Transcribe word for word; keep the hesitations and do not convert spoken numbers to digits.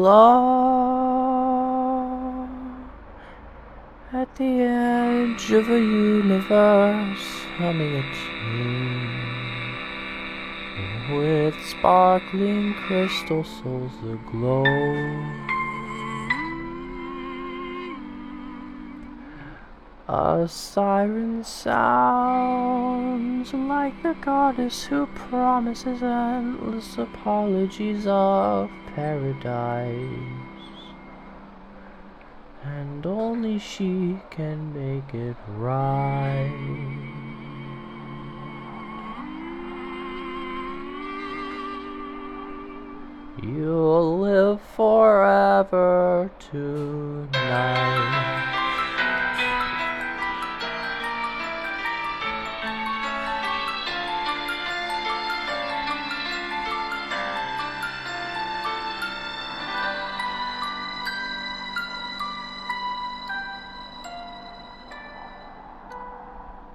love at the edge of a universe, humming a tune with sparkling crystal souls aglow. A siren sounds like the goddess who promises endless apologies of paradise, and only she can make it right. You'll live forever tonight.